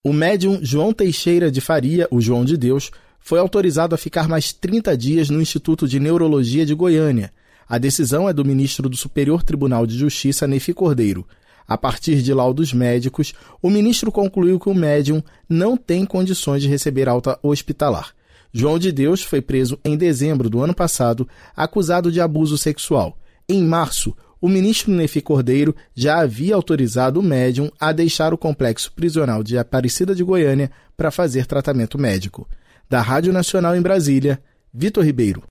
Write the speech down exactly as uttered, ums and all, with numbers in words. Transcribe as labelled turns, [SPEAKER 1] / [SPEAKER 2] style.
[SPEAKER 1] O médium João Teixeira de Faria, o João de Deus, foi autorizado a ficar mais trinta dias no Instituto de Neurologia de Goiânia. A decisão é do ministro do Superior Tribunal de Justiça, Nefi Cordeiro. A partir de laudos médicos, o ministro concluiu que o médium não tem condições de receber alta hospitalar. João de Deus foi preso em dezembro do ano passado, acusado de abuso sexual. Em março, o ministro Nefi Cordeiro já havia autorizado o médium a deixar o complexo prisional de Aparecida de Goiânia para fazer tratamento médico. Da Rádio Nacional em Brasília, Vitor Ribeiro.